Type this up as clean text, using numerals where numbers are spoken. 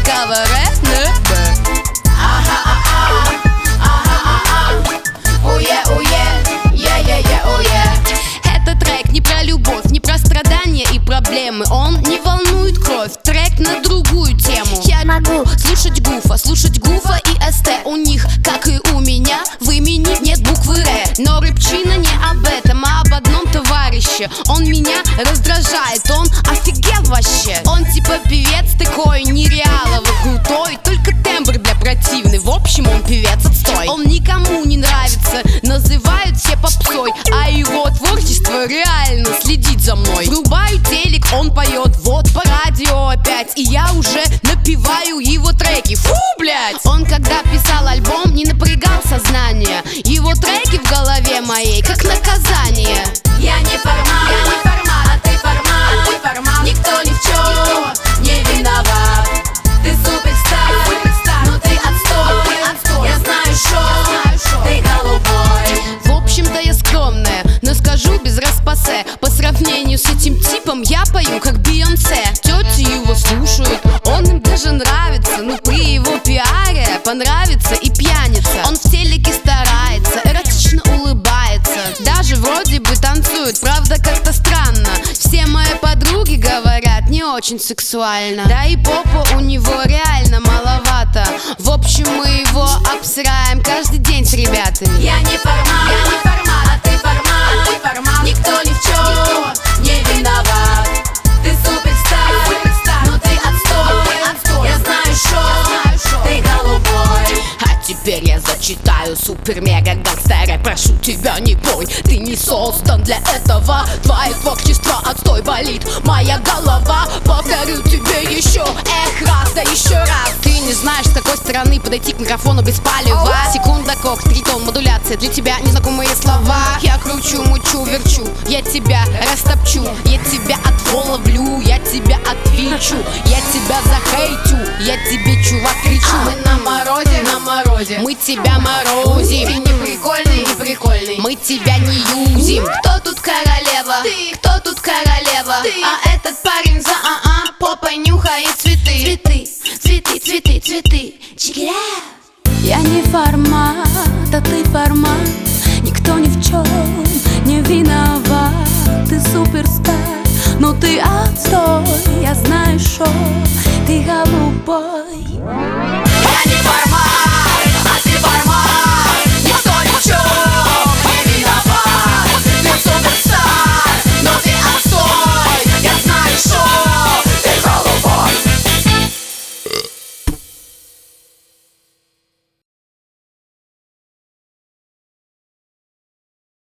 каваре НБ. Этот трек не про любовь, не про страдания и проблемы. Он не волнует кровь, трек на другую тему. Я могу слушать Гуфа и СТ. У них, как и у меня, в имени нет буквы Р. Но рыбчина не об этом, а об одном товарище. Он меня раздражает, он офигел вообще. Он типа певец такой нереалово крутой, только тембр для противный. В общем, он певец отстой. Он никому не нравится, называют все попсой, а его творчество реально следит за мной. Врубаю телек, он поет, вот по радио опять, и я уже напеваю его треки. Фу, блядь! Он когда писал альбом, не напрягал сознание. Его треки в голове моей, как наказание. Я не формат, а ты формат. Никто ни в чем не виноват. Ты суперстар, но ты отстой. Я знаю, что ты голубой. В общем-то я скромная, но скажу без распасе. По сравнению с этим типом я пою как Бейонсе. Тети его слушают, он им даже нравится. Но при его пиаре понравится и пьяница. Он в телеке старается, эротично улыбается, даже вроде бы танцует, правда как-то странно. Все мои подруги говорят, не очень сексуально. Да и попа у него реально маловато. В общем, мы его обсираем каждый день с ребятами. Я не формат, а ты формат. Никто ни в чем не виноват. Ты суперстар, но ты отстой. Я знаю, что ты голубой. А теперь я зачитаю супер-мега-гангстера. Прошу тебя, не пой, ты не создан для этого. Твое творчество отстой, болит моя голова. Повторю тебе еще, раз, да еще раз. Ты не знаешь, с какой стороны подойти к микрофону без палева. Секунда кок, тритон, модуляция, для тебя незнакомые слова. Я кручу, мучу, верчу, я тебя растопчу. Я тебя отфоловлю, я тебя отвечу. Я тебя захейтю, я тебе, чувак, кричу. Мы на морозе, мы тебя морозим. Ты не прикольный, мы тебя не юзим. Кто тут королева? Ты. Кто тут королева? Ты. А этот парень за попой нюхает цветы. Цветы. Чигиря. Я не формат, а ты формат. Никто ни в чем не виноват. Ты суперстар, но ты отстой. Я знаю, что ты голубой.